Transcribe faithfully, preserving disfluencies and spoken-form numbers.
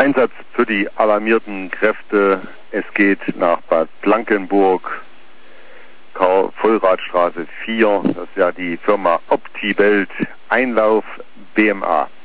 Einsatz für die alarmierten Kräfte. Es geht nach Bad Blankenburg, Vollradstraße vier. Das ist ja die Firma Optibelt, Einlauf B M A.